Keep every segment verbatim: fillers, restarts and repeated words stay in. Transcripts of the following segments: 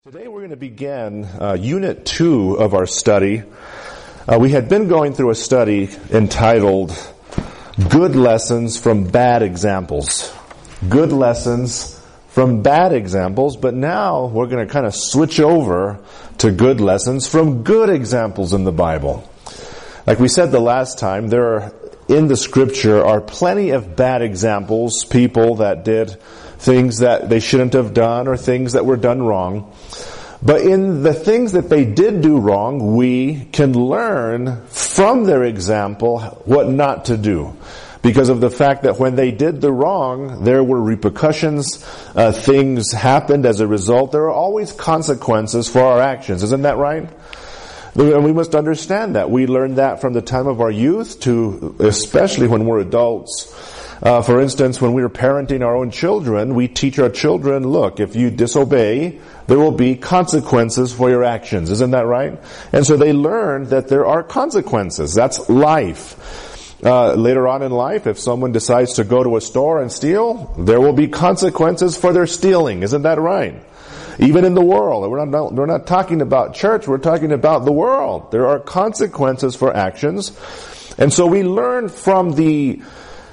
Today we're going to begin uh, Unit two of our study. Uh, we had been going through a study entitled Good Lessons from Bad Examples. Good Lessons from Bad Examples, but now we're going to kind of switch over to good lessons from good examples in the Bible. Like we said the last time, there are, in the Scripture are plenty of bad examples, people that did things that they shouldn't have done or things that were done wrong. But in the things that they did do wrong, we can learn from their example what not to do. Because of the fact that when they did the wrong, there were repercussions, uh, things happened as a result. There are always consequences for our actions. Isn't that right? And we must understand that. We learn that from the time of our youth to especially when we're adults. Uh, for instance, when we are parenting our own children, we teach our children, look, if you disobey, there will be consequences for your actions. Isn't that right? And so they learn that there are consequences. That's life. Uh, later on in life, if someone decides to go to a store and steal, there will be consequences for their stealing. Isn't that right? Even in the world. We're not, we're not talking about church, we're talking about the world. There are consequences for actions. And so we learn from the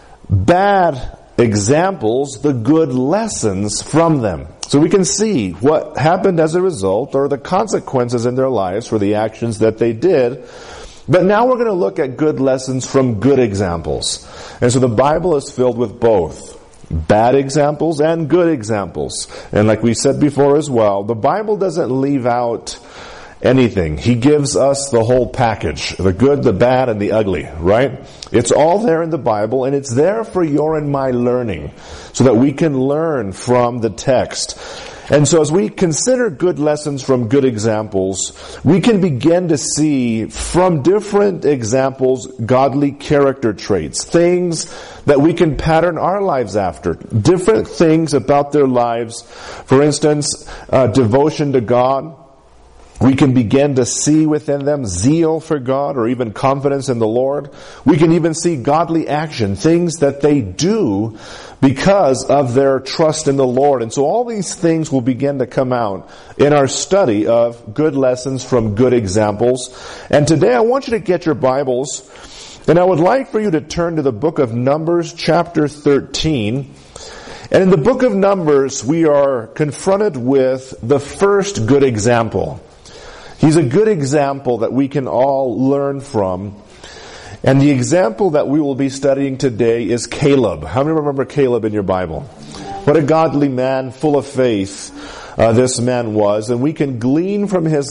bad examples, the good lessons from them. So we can see what happened as a result or the consequences in their lives for the actions that they did. But now we're going to look at good lessons from good examples. And so the Bible is filled with both bad examples and good examples. And like we said before as well, the Bible doesn't leave out anything. He gives us the whole package. The good, the bad, and the ugly, right? It's all there in the Bible, and it's there for your and my learning, so that we can learn from the text. And so as we consider good lessons from good examples, we can begin to see from different examples godly character traits, things that we can pattern our lives after, different things about their lives. For instance, uh, devotion to God. We can begin to see within them zeal for God or even confidence in the Lord. We can even see godly action, things that they do because of their trust in the Lord. And so all these things will begin to come out in our study of good lessons from good examples. And today I want you to get your Bibles, and I would like for you to turn to the book of Numbers chapter thirteen. And in the book of Numbers, we are confronted with the first good example. He's a good example that we can all learn from. And the example that we will be studying today is Caleb. How many remember Caleb in your Bible? What a godly man, full of faith, uh, this man was. And we can glean from his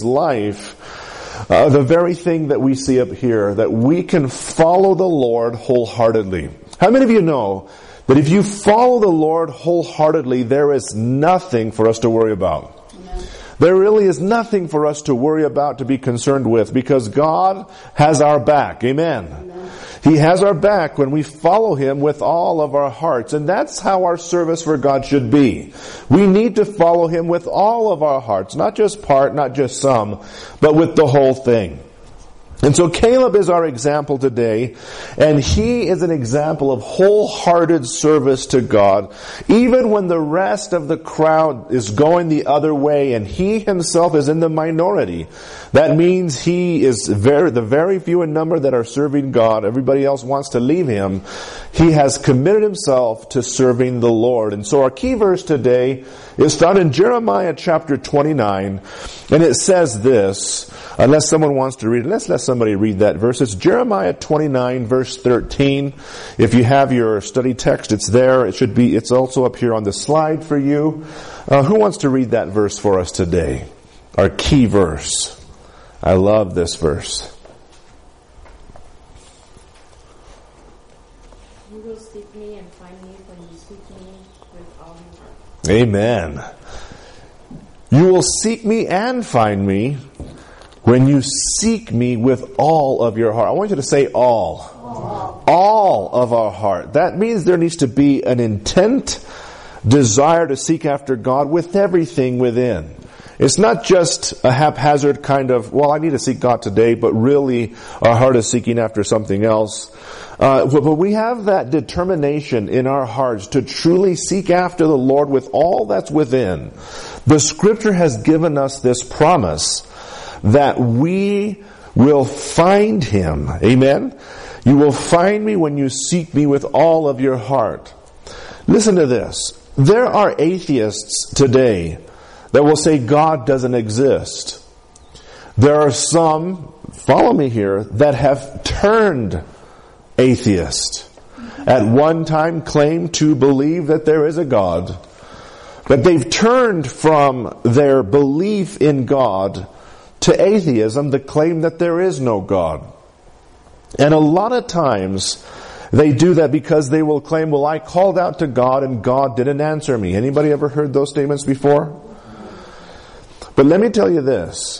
life uh, the very thing that we see up here, that we can follow the Lord wholeheartedly. How many of you know that if you follow the Lord wholeheartedly, there is nothing for us to worry about? There really is nothing for us to worry about, to be concerned with, because God has our back. Amen. Amen. He has our back when we follow Him with all of our hearts. And that's how our service for God should be. We need to follow Him with all of our hearts. Not just part, not just some, but with the whole thing. And so Caleb is our example today, and he is an example of wholehearted service to God, even when the rest of the crowd is going the other way and he himself is in the minority. That means he is very, the very few in number that are serving God. Everybody else wants to leave him. He has committed himself to serving the Lord. And so our key verse today is found in Jeremiah chapter twenty-nine, and it says this. Unless someone wants to read it, let's let somebody read that verse. It's Jeremiah twenty-nine, verse thirteen. If you have your study text, it's there. It should be, it's also up here on the slide for you. Uh, who wants to read that verse for us today? Our key verse. I love this verse. You will seek me and find me when you seek me with all your heart. Amen. You will seek me and find me when you seek me with all of your heart. I want you to say all. All. All of our heart. That means there needs to be an intent, desire to seek after God with everything within. It's not just a haphazard kind of, well, I need to seek God today, but really our heart is seeking after something else. Uh, but we have that determination in our hearts to truly seek after the Lord with all that's within. The Scripture has given us this promise that we will find Him. Amen? You will find me when you seek me with all of your heart. Listen to this. There are atheists today that will say God doesn't exist. There are some, follow me here, that have turned atheist. At one time claimed to believe that there is a God. But they've turned from their belief in God to atheism, the claim that there is no God. And a lot of times they do that because they will claim, well, I called out to God and God didn't answer me. Anybody ever heard those statements before? But let me tell you this.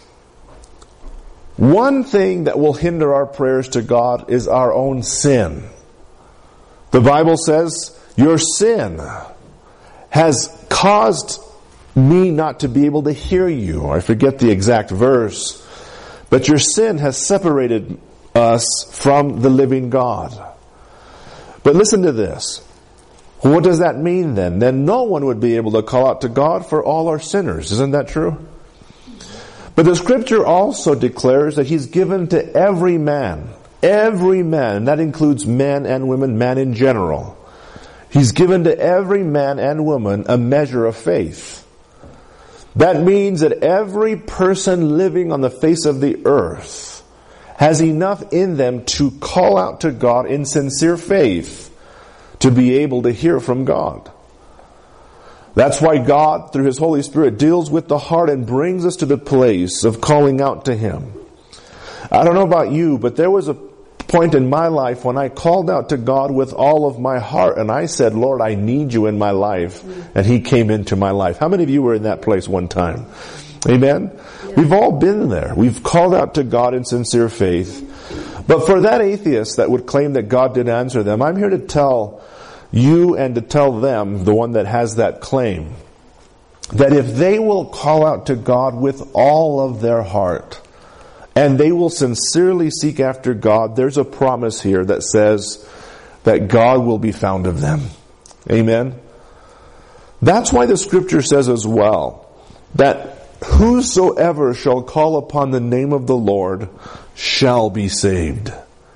One thing that will hinder our prayers to God is our own sin. The Bible says, your sin has caused me not to be able to hear you. I forget the exact verse. But your sin has separated us from the living God. But listen to this. What does that mean then? Then no one would be able to call out to God for all our sinners. Isn't that true? But the Scripture also declares that He's given to every man, every man, and that includes men and women, man in general. He's given to every man and woman a measure of faith. That means that every person living on the face of the earth has enough in them to call out to God in sincere faith to be able to hear from God. That's why God, through His Holy Spirit, deals with the heart and brings us to the place of calling out to Him. I don't know about you, but there was a point in my life when I called out to God with all of my heart and I said, Lord, I need you in my life. And He came into my life. How many of you were in that place one time? Amen? Yeah. We've all been there. We've called out to God in sincere faith. But for that atheist that would claim that God didn't answer them, I'm here to tell you and to tell them, the one that has that claim, that if they will call out to God with all of their heart, and they will sincerely seek after God, there's a promise here that says that God will be found of them. Amen? That's why the Scripture says as well, that whosoever shall call upon the name of the Lord shall be saved.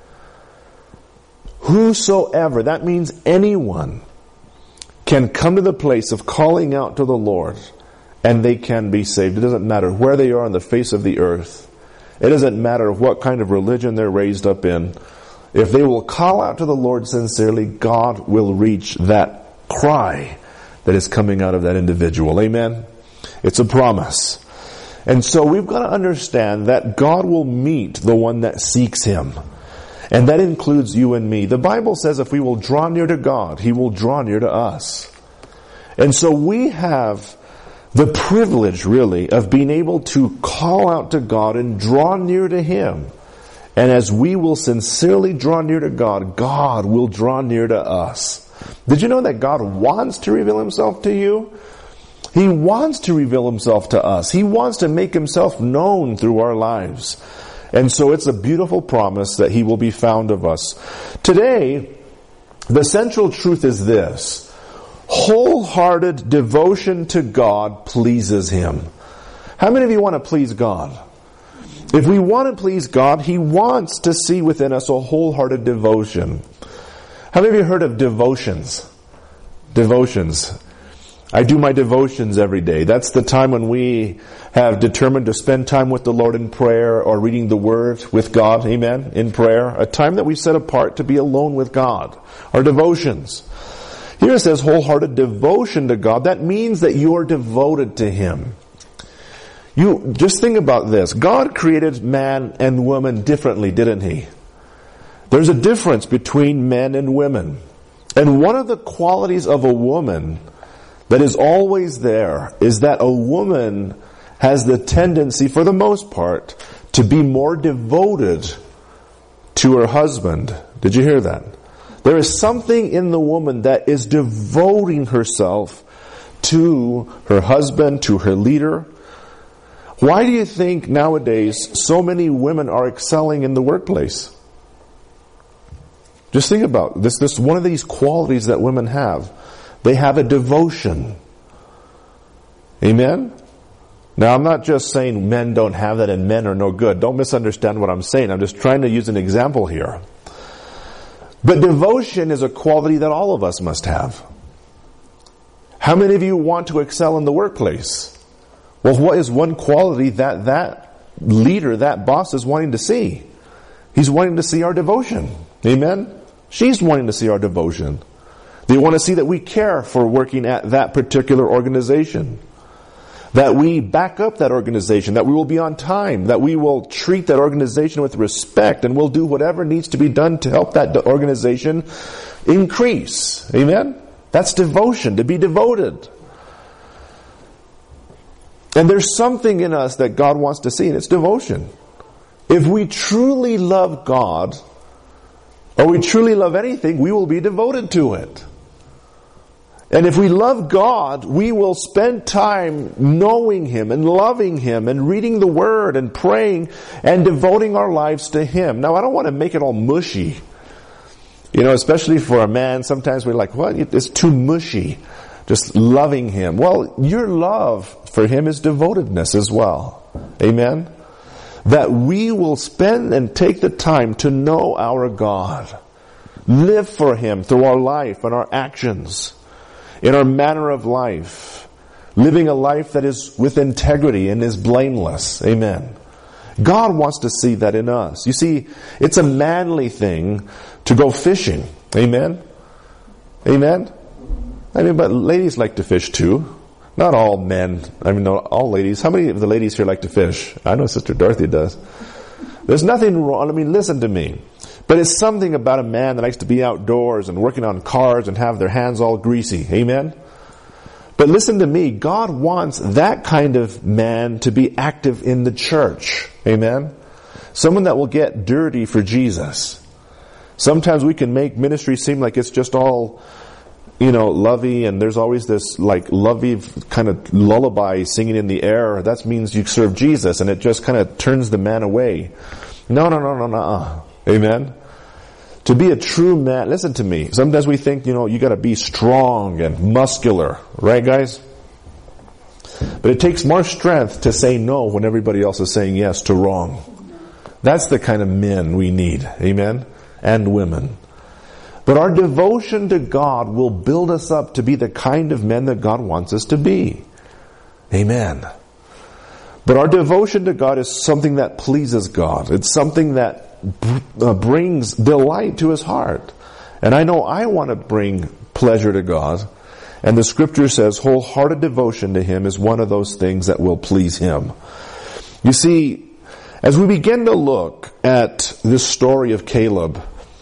Whosoever, that means anyone, can come to the place of calling out to the Lord and they can be saved. It doesn't matter where they are on the face of the earth. It doesn't matter what kind of religion they're raised up in. If they will call out to the Lord sincerely, God will reach that cry that is coming out of that individual. Amen? It's a promise. And so we've got to understand that God will meet the one that seeks Him. And that includes you and me. The Bible says if we will draw near to God, He will draw near to us. And so we have the privilege, really, of being able to call out to God and draw near to Him. And as we will sincerely draw near to God, God will draw near to us. Did you know that God wants to reveal Himself to you? He wants to reveal Himself to us. He wants to make Himself known through our lives. And so it's a beautiful promise that He will be found of us. Today, the central truth is this. Wholehearted devotion to God pleases Him. How many of you want to please God? If we want to please God, He wants to see within us a wholehearted devotion. How many of you heard of devotions? Devotions. I do my devotions every day. That's the time when we have determined to spend time with the Lord in prayer or reading the Word with God, amen, in prayer. A time that we set apart to be alone with God. Our devotions. Here it says wholehearted devotion to God. That means that you are devoted to Him. You just think about this. God created man and woman differently, didn't He? There's a difference between men and women. And one of the qualities of a woman that is always there is that a woman has the tendency, for the most part, to be more devoted to her husband. Did you hear that? There is something in the woman that is devoting herself to her husband, to her leader, Why do you think nowadays so many women are excelling in the workplace? Just think about this. This one of these qualities that women have. They have a devotion. Amen? Now, I'm not just saying men don't have that and men are no good. Don't misunderstand what I'm saying. I'm just trying to use an example here. But devotion is a quality that all of us must have. How many of you want to excel in the workplace? Well, what is one quality that that leader, that boss is wanting to see? He's wanting to see our devotion. Amen? She's wanting to see our devotion. They want to see that we care for working at that particular organization. That we back up that organization, that we will be on time, that we will treat that organization with respect, and we'll do whatever needs to be done to help that organization increase. Amen? That's devotion, to be devoted. And there's something in us that God wants to see, and it's devotion. If we truly love God, or we truly love anything, we will be devoted to it. And if we love God, we will spend time knowing Him and loving Him and reading the Word and praying and devoting our lives to Him. Now, I don't want to make it all mushy. You know, especially for a man, sometimes we're like, what? It's too mushy. Just loving Him. Well, your love for Him is devotedness as well. Amen? That we will spend and take the time to know our God. Live for Him through our life and our actions. In our manner of life, living a life that is with integrity and is blameless. Amen. God wants to see that in us. You see, it's a manly thing to go fishing. Amen. Amen. I mean, but ladies like to fish too. Not all men. I mean, not all ladies. How many of the ladies here like to fish? I know Sister Dorothy does. There's nothing wrong. I mean, listen to me. But it's something about a man that likes to be outdoors and working on cars and have their hands all greasy. Amen? But listen to me. God wants that kind of man to be active in the church. Amen? Someone that will get dirty for Jesus. Sometimes we can make ministry seem like it's just all, you know, lovey, and there's always this like lovey kind of lullaby singing in the air. That means you serve Jesus, and it just kind of turns the man away. No, no, no, no, no. Amen? To be a true man, listen to me. Sometimes we think, you know, you got to be strong and muscular, right, guys? But it takes more strength to say no when everybody else is saying yes to wrong. That's the kind of men we need, amen? And women. But our devotion to God will build us up to be the kind of men that God wants us to be. Amen. But our devotion to God is something that pleases God. It's something that uh, brings delight to His heart. And I know I want to bring pleasure to God. And the Scripture says wholehearted devotion to Him is one of those things that will please Him. You see, as we begin to look at this story of Caleb,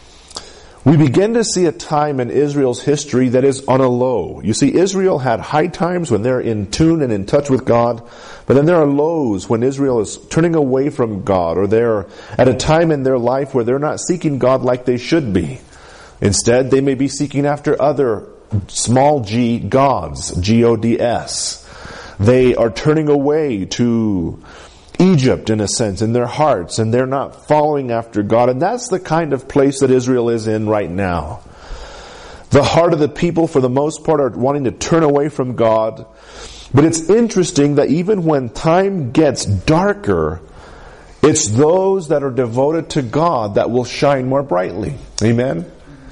we begin to see a time in Israel's history that is on a low. You see, Israel had high times when they're in tune and in touch with God, but then there are lows when Israel is turning away from God, or they're at a time in their life where they're not seeking God like they should be. Instead, they may be seeking after other small g gods, G O D S. They are turning away to Egypt, in a sense, in their hearts, and they're not following after God. And that's the kind of place that Israel is in right now. The heart of the people, for the most part, are wanting to turn away from God. But it's interesting that even when time gets darker, it's those that are devoted to God that will shine more brightly. Amen?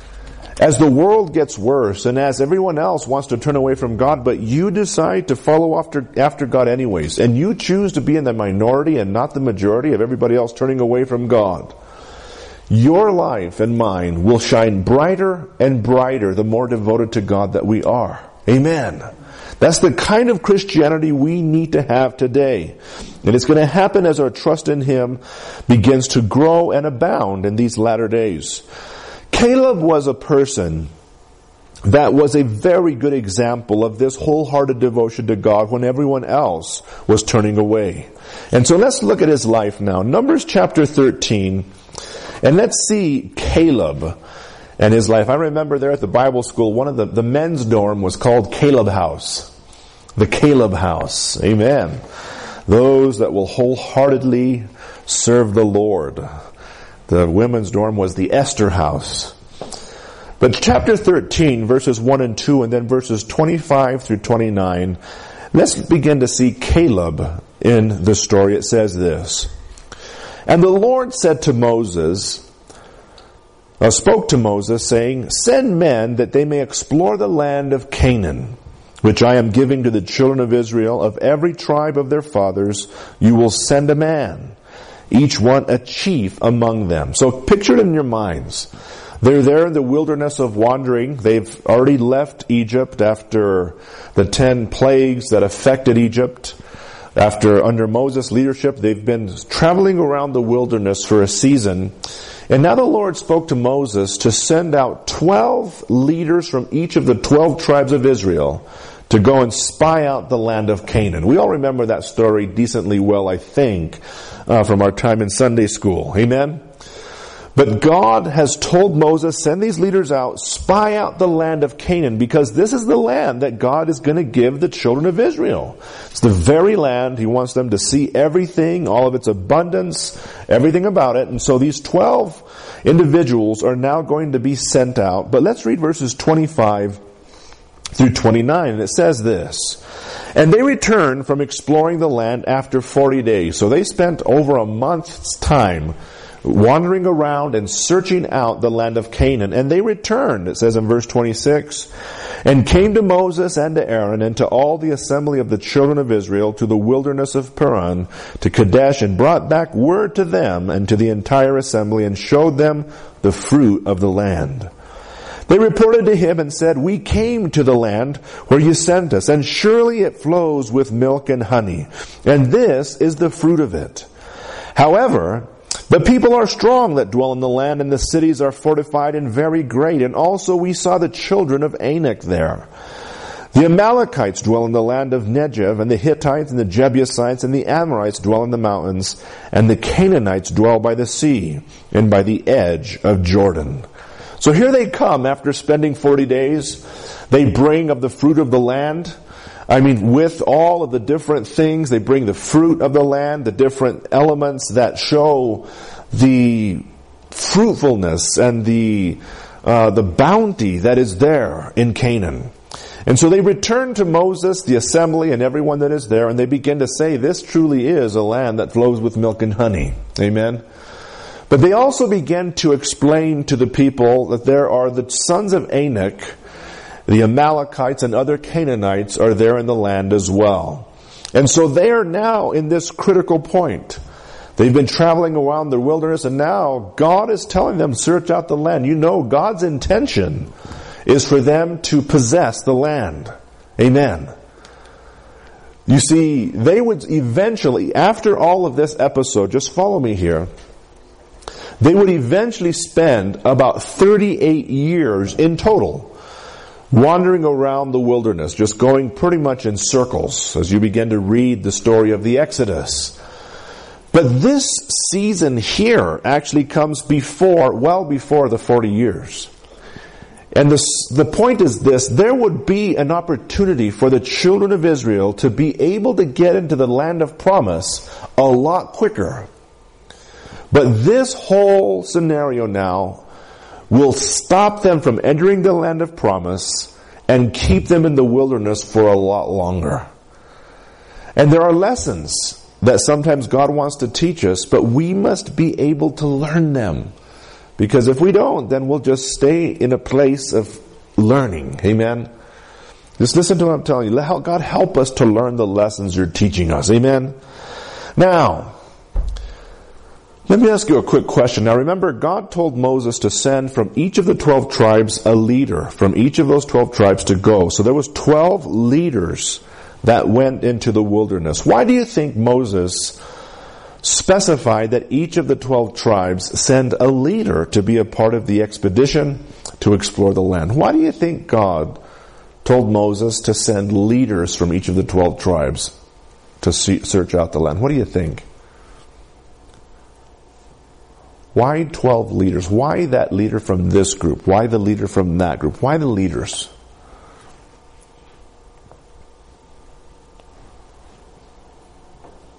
As the world gets worse, and as everyone else wants to turn away from God, but you decide to follow after, after God anyways, and you choose to be in the minority and not the majority of everybody else turning away from God, your life and mine will shine brighter and brighter the more devoted to God that we are. Amen. That's the kind of Christianity we need to have today. And it's going to happen as our trust in Him begins to grow and abound in these latter days. Caleb was a person that was a very good example of this wholehearted devotion to God when everyone else was turning away. And so let's look at his life now. Numbers chapter thirteen. And let's see Caleb and his life. I remember there at the Bible school, one of the, the men's dorm was called Caleb House. The Caleb House. Amen. those that will wholeheartedly serve the Lord. The women's dorm was the Esther house. But chapter thirteen, verses one and two, and then verses twenty-five through twenty-nine, let's begin to see Caleb in the story. It says this: "And the Lord said to Moses, uh, spoke to Moses, saying, Send men that they may explore the land of Canaan, which I am giving to the children of Israel. Of every tribe of their fathers you will send a man, each one a chief among them." So picture it in your minds. They're there in the wilderness of wandering. They've already left Egypt after the ten plagues that affected Egypt. After, under Moses' leadership, they've been traveling around the wilderness for a season. And now the Lord spoke to Moses to send out twelve leaders from each of the twelve tribes of Israel to go and spy out the land of Canaan. We all remember that story decently well, I think, uh, from our time in Sunday school. Amen? But God has told Moses, send these leaders out, spy out the land of Canaan, because this is the land that God is going to give the children of Israel. It's the very land He wants them to see everything, all of its abundance, everything about it. And so these twelve individuals are now going to be sent out. But let's read verses twenty-five through twenty-nine. And it says this: "And they returned from exploring the land after forty days. So they spent over a month's time wandering around and searching out the land of Canaan. And they returned," it says in verse twenty-six, "and came to Moses and to Aaron and to all the assembly of the children of Israel to the wilderness of Paran, to Kadesh, and brought back word to them and to the entire assembly, and showed them the fruit of the land. They reported to him and said, We came to the land where you sent us, and surely it flows with milk and honey, and this is the fruit of it. However, the people are strong that dwell in the land, and the cities are fortified and very great. And also we saw the children of Anak there. The Amalekites dwell in the land of Negev, and the Hittites and the Jebusites and the Amorites dwell in the mountains, and the Canaanites dwell by the sea and by the edge of Jordan." So here they come after spending forty days. They bring of the fruit of the land. I mean, with all of the different things, they bring the fruit of the land, the different elements that show the fruitfulness and the uh, the bounty that is there in Canaan. And so they return to Moses, the assembly, and everyone that is there, and they begin to say, this truly is a land that flows with milk and honey. Amen? But they also begin to explain to the people that there are the sons of Anak, the Amalekites and other Canaanites are there in the land as well. And so they are now in this critical point. They've been traveling around the wilderness, and now God is telling them, search out the land. You know, God's intention is for them to possess the land. Amen. You see, they would eventually, after all of this episode, just follow me here, they would eventually spend about thirty-eight years in total wandering around the wilderness, just going pretty much in circles as you begin to read the story of the Exodus. But this season here actually comes before, well before the forty years. And this, the point is this: there would be an opportunity for the children of Israel to be able to get into the land of promise a lot quicker. But this whole scenario now will stop them from entering the land of promise and keep them in the wilderness for a lot longer. And there are lessons that sometimes God wants to teach us, but we must be able to learn them. Because if we don't, then we'll just stay in a place of learning. Amen? Just listen to what I'm telling you. Let God help us to learn the lessons you're teaching us. Amen? Now, let me ask you a quick question. Now remember, God told Moses to send from each of the twelve tribes a leader from each of those twelve tribes to go. So there was twelve leaders that went into the wilderness. Why do you think Moses specified that each of the twelve tribes send a leader to be a part of the expedition to explore the land? Why do you think God told Moses to send leaders from each of the twelve tribes to see, search out the land? What do you think? Why twelve leaders? Why that leader from this group? Why the leader from that group? Why the leaders?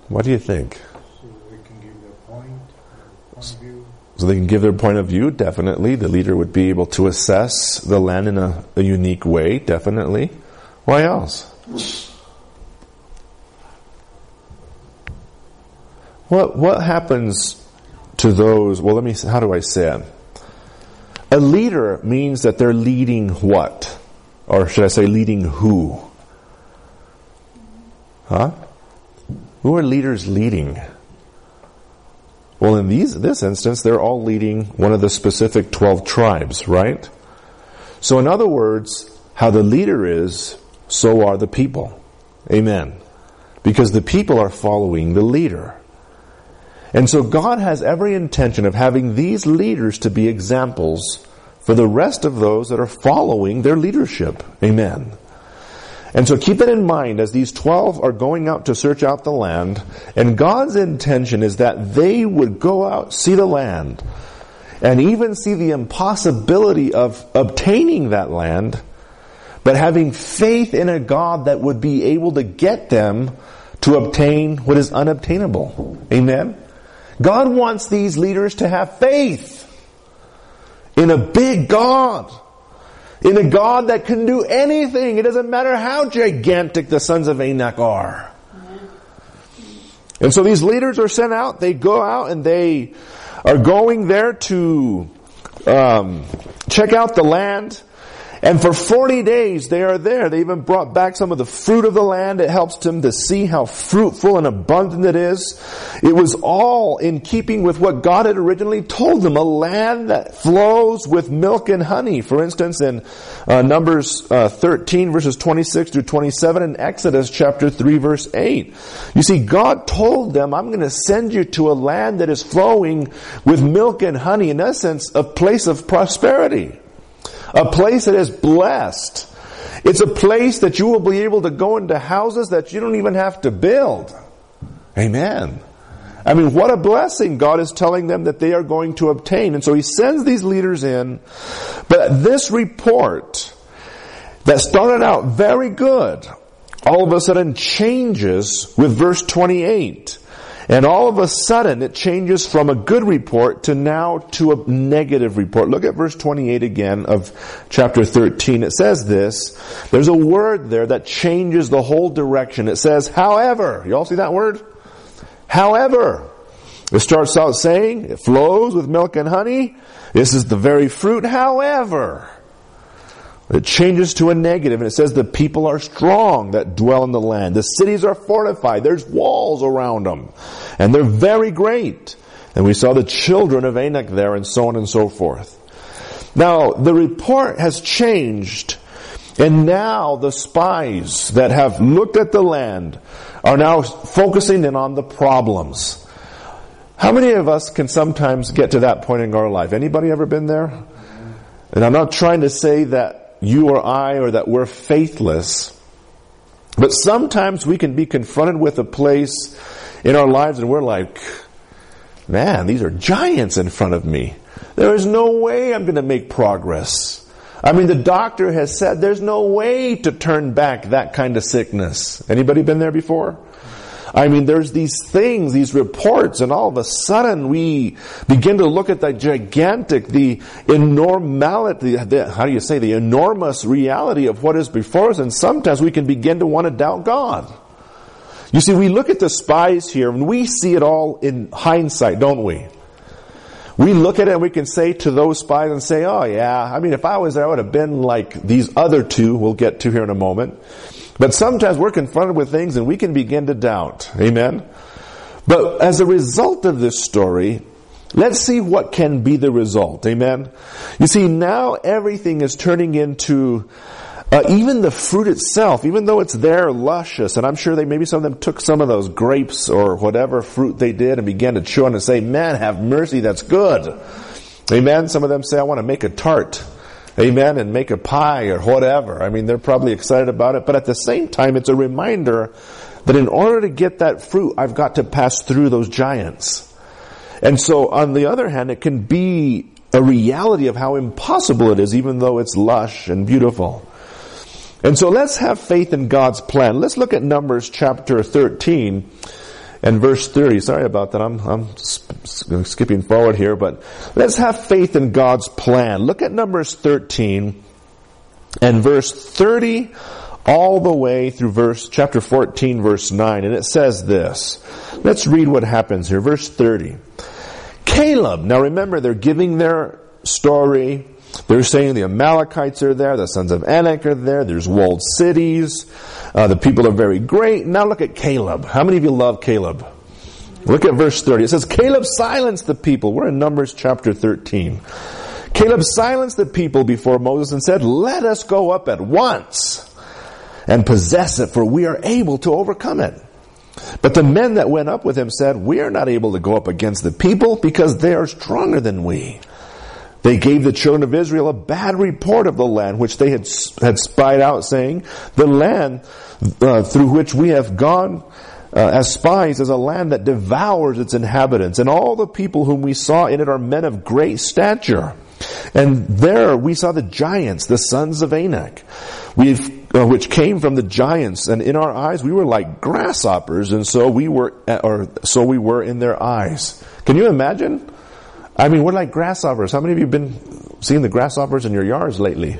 What do you think? So they can give their point, their point of view. So they can give their point of view, definitely. The leader would be able to assess the land in a, a unique way, definitely. Why else? What what happens to those, well, let me, how do I say it? A leader means that they're leading what? Or should I say leading who? Huh? Who are leaders leading? Well, in these this instance, they're all leading one of the specific twelve tribes, right? So in other words, how the leader is, so are the people. Amen. Because the people are following the leader. And so God has every intention of having these leaders to be examples for the rest of those that are following their leadership. Amen. And so keep it in mind as these twelve are going out to search out the land, and God's intention is that they would go out, see the land, and even see the impossibility of obtaining that land, but having faith in a God that would be able to get them to obtain what is unobtainable. Amen? God wants these leaders to have faith in a big God. In a God that can do anything. It doesn't matter how gigantic the sons of Anak are. And so these leaders are sent out. They go out and they are going there to um, check out the land. And for forty days they are there. They even brought back some of the fruit of the land. It helps them to see how fruitful and abundant it is. It was all in keeping with what God had originally told them. A land that flows with milk and honey. For instance, in uh, Numbers uh, thirteen verses twenty-six through twenty-seven and Exodus chapter three verse eight. You see, God told them, I'm going to send you to a land that is flowing with milk and honey. In essence, a place of prosperity. A place that is blessed. It's a place that you will be able to go into houses that you don't even have to build. Amen. I mean, what a blessing God is telling them that they are going to obtain. And so He sends these leaders in. But this report that started out very good, all of a sudden changes with verse twenty-eight. And all of a sudden, it changes from a good report to now to a negative report. Look at verse twenty-eight again of chapter thirteen. It says this. There's a word there that changes the whole direction. It says, however. You all see that word? However. It starts out saying, it flows with milk and honey. This is the very fruit. However. It changes to a negative, and it says the people are strong that dwell in the land. The cities are fortified. There's walls around them. And they're very great. And we saw the children of Anak there, and so on and so forth. Now, the report has changed, and now the spies that have looked at the land are now focusing in on the problems. How many of us can sometimes get to that point in our life? Anybody ever been there? And I'm not trying to say that you or I, or that we're faithless. But sometimes we can be confronted with a place in our lives and we're like, man, these are giants in front of me. There is no way I'm going to make progress. I mean, the doctor has said there's no way to turn back that kind of sickness. Anybody been there before? I mean, there's these things, these reports, and all of a sudden we begin to look at the gigantic, the enormality, the, how do you say, the enormous reality of what is before us, and sometimes we can begin to want to doubt God. You see, we look at the spies here, and we see it all in hindsight, don't we? We look at it and we can say to those spies and say, oh yeah, I mean, if I was there, I would have been like these other two we'll get to here in a moment. But sometimes we're confronted with things and we can begin to doubt. Amen? But as a result of this story, let's see what can be the result. Amen? You see, now everything is turning into, uh, even the fruit itself, even though it's there luscious, and I'm sure they, maybe some of them took some of those grapes or whatever fruit they did and began to chew on and say, man, have mercy, that's good. Amen? Some of them say, I want to make a tart. Amen, and make a pie or whatever. I mean, they're probably excited about it. But at the same time, it's a reminder that in order to get that fruit, I've got to pass through those giants. And so, on the other hand, it can be a reality of how impossible it is, even though it's lush and beautiful. And so let's have faith in God's plan. Let's look at Numbers chapter thirteen. and verse thirty. Sorry about that. I'm, I'm skipping forward here, but let's have faith in God's plan. Look at Numbers thirteen and verse thirty all the way through verse chapter fourteen, verse nine, and it says this. Let's read what happens here. Verse thirty. Caleb. Now remember, they're giving their story. They're saying the Amalekites are there, the sons of Anak are there, there's walled cities, uh, the people are very great. Now look at Caleb. How many of you love Caleb? Look at verse thirty. It says, Caleb silenced the people. We're in Numbers chapter thirteen. Caleb silenced the people before Moses and said, let us go up at once and possess it, for we are able to overcome it. But the men that went up with him said, we are not able to go up against the people because they are stronger than we. They gave the children of Israel a bad report of the land which they had had spied out, saying, the land uh, through which we have gone uh, as spies is a land that devours its inhabitants, and all the people whom we saw in it are men of great stature. And there we saw the giants, the sons of Anak, we've, uh, which came from the giants, and in our eyes we were like grasshoppers, and so we were, or so we were in their eyes. Can you imagine? I mean, we're like grasshoppers. How many of you have been seeing the grasshoppers in your yards lately?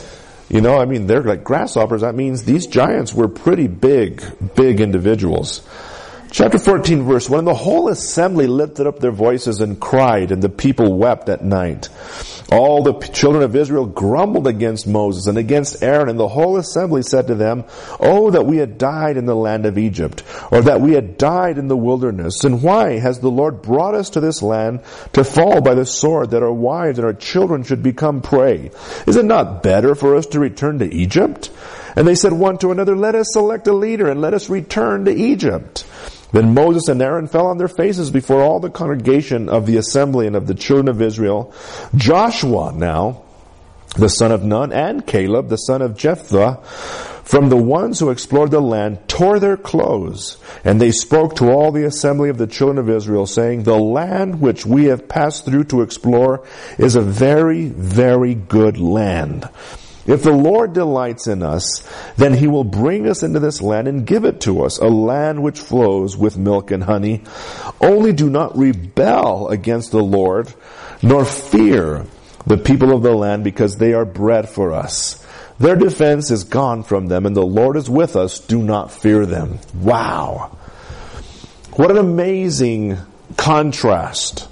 You know, I mean, they're like grasshoppers. That means these giants were pretty big, big individuals. Chapter fourteen, verse one, and the whole assembly lifted up their voices and cried, and the people wept at night. All the children of Israel grumbled against Moses and against Aaron, and the whole assembly said to them, oh, that we had died in the land of Egypt, or that we had died in the wilderness. And why has the Lord brought us to this land to fall by the sword, that our wives and our children should become prey? Is it not better for us to return to Egypt? And they said one to another, let us select a leader, and let us return to Egypt. Then Moses and Aaron fell on their faces before all the congregation of the assembly and of the children of Israel. Joshua now, the son of Nun, and Caleb, the son of Jephthah, from the ones who explored the land, tore their clothes. And they spoke to all the assembly of the children of Israel, saying, the land which we have passed through to explore is a very, very good land. If the Lord delights in us, then He will bring us into this land and give it to us, a land which flows with milk and honey. Only do not rebel against the Lord, nor fear the people of the land, because they are bread for us. Their defense is gone from them, and the Lord is with us. Do not fear them. Wow. What an amazing contrast.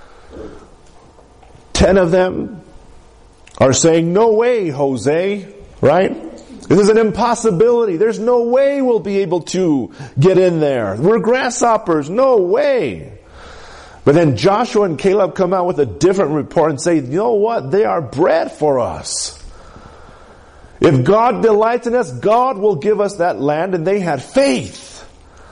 Ten of them are saying, no way, Jose, right? This is an impossibility. There's no way we'll be able to get in there. We're grasshoppers. No way. But then Joshua and Caleb come out with a different report and say, you know what? They are bread for us. If God delights in us, God will give us that land, and they had faith.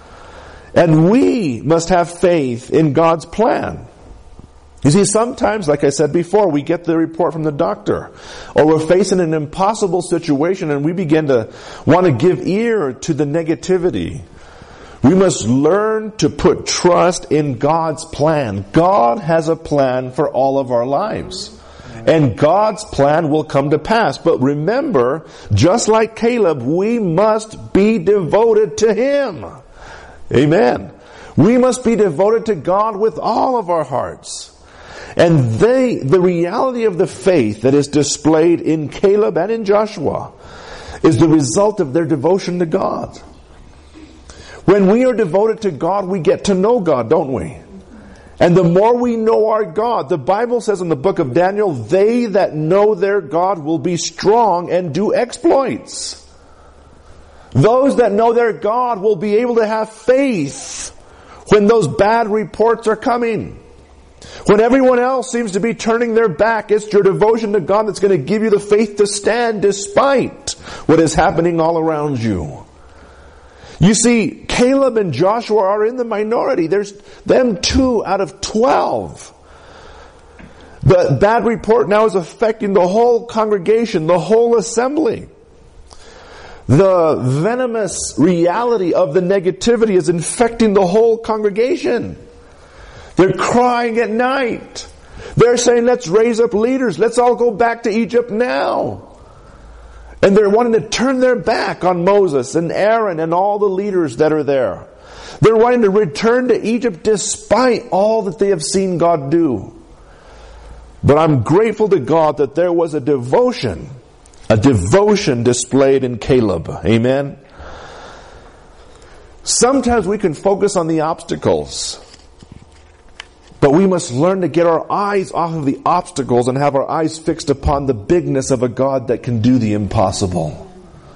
And we must have faith in God's plan. You see, sometimes, like I said before, we get the report from the doctor, or we're facing an impossible situation and we begin to want to give ear to the negativity. We must learn to put trust in God's plan. God has a plan for all of our lives. And God's plan will come to pass. But remember, just like Caleb, we must be devoted to Him. Amen. We must be devoted to God with all of our hearts. And they, the reality of the faith that is displayed in Caleb and in Joshua is the result of their devotion to God. When we are devoted to God, we get to know God, don't we? And the more we know our God, the Bible says in the book of Daniel, they that know their God will be strong and do exploits. Those that know their God will be able to have faith when those bad reports are coming. When everyone else seems to be turning their back, it's your devotion to God that's going to give you the faith to stand despite what is happening all around you. You see, Caleb and Joshua are in the minority. There's them two out of twelve. The bad report now is affecting the whole congregation, the whole assembly. The venomous reality of the negativity is infecting the whole congregation. They're crying at night. They're saying, let's raise up leaders. Let's all go back to Egypt now. And they're wanting to turn their back on Moses and Aaron and all the leaders that are there. They're wanting to return to Egypt despite all that they have seen God do. But I'm grateful to God that there was a devotion, a devotion displayed in Caleb. Amen? Sometimes we can focus on the obstacles, but we must learn to get our eyes off of the obstacles and have our eyes fixed upon the bigness of a God that can do the impossible.